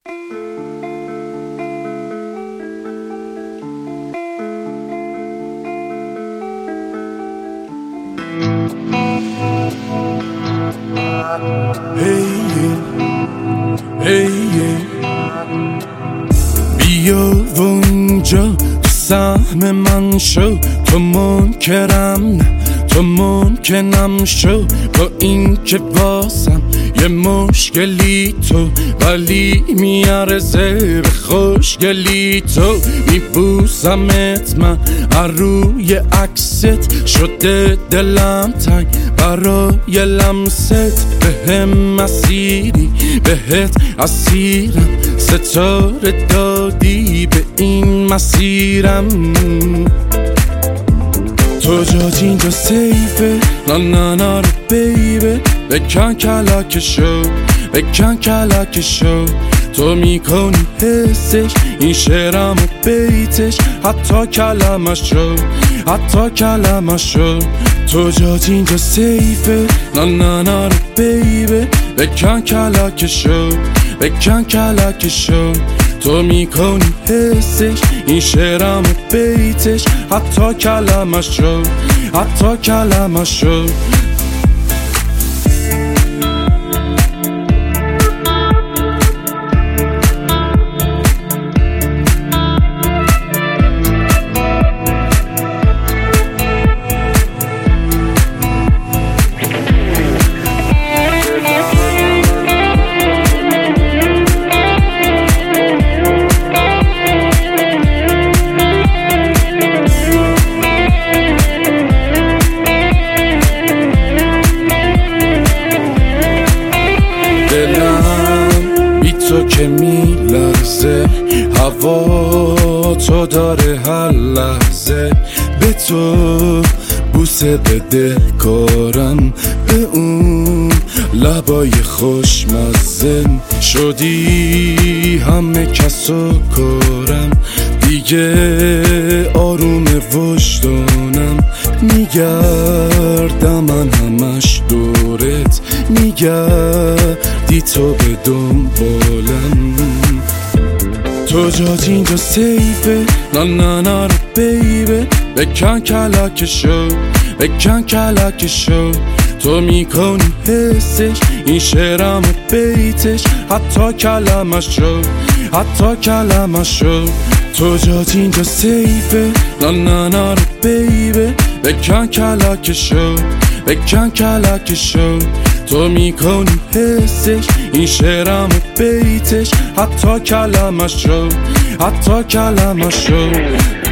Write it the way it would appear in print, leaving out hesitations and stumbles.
بیا و اونجا تو سهم من شو، تو منکرم نه تو ممکنم شو، با این که واسم یه مشکلی تو، ولی میارزه به خوشگلی تو. میبوسمت من روی عکست، شده دلم تنگ برای لمست. بهم مسیری بهت اسیرم، ستاره دادی به این مسیرم. تو جات اینجا سیفه، نه نه نه بیبه. بکن کلکشو بکن کلکشو، تو میکنی حسش این شعرم و بیتش، حتی کلمشو حتی کلمشو. تو جات اینجا سیفه، نه نه نه بیبه. بکن کلکشو بکن کلکشو، تو میکنی حسش این شعرم و بیتش، حتی کلمشو حتی کلمشو. دلم بی تو که میلرزه، هوا تو داره هر لحظه. به تو بوسه بده کارم، به اون لبای خوشمزه. شدی همه کسو کارم، دیگه آروم وجدانم. میگردم من همش دورت، میگردی تو به دنبالم. تو جات اینجا سیفه، نه نه نه بیبه. بکن کلکشو بکن کلکشو، تو میکنی حسش این شعرم و بیتش، حتی کلمشو حتی کلمشو. تو جات اینجا سیفه، نه نه نه بیبه. بکن کلکشو بکن کلکشو، تو میکنی حسش این شعرم و بیتش، حتی کلمشو حتی کلمشو.